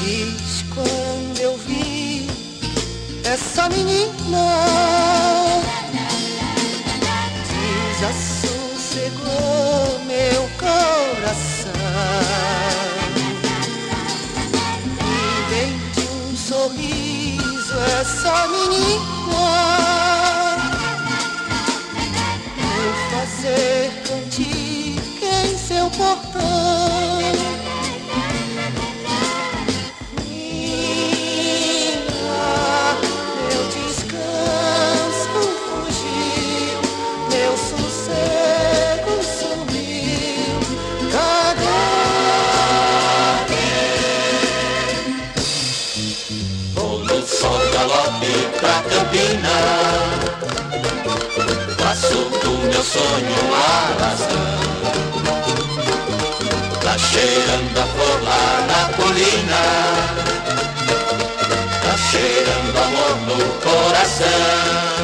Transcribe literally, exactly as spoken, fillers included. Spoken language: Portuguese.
feliz quando eu vi essa menina. Desassossegou meu coração e dei de um sorriso essa menina por fazer cantiga em seu portão. Pra Campina, passo do meu sonho arrastando. Tá cheirando a flor lá na colina, tá cheirando amor no coração.